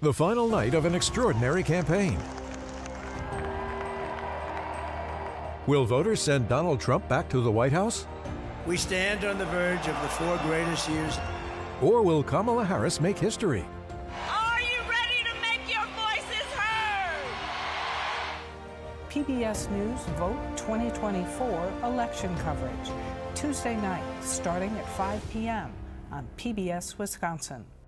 The final night of an extraordinary campaign. Will voters send Donald Trump back to the White House? We stand on the verge of the 4 greatest years. Or will Kamala Harris make history? Are you ready to make your voices heard? PBS News Vote 2024 election coverage. Tuesday night, starting at 5 p.m. on PBS Wisconsin.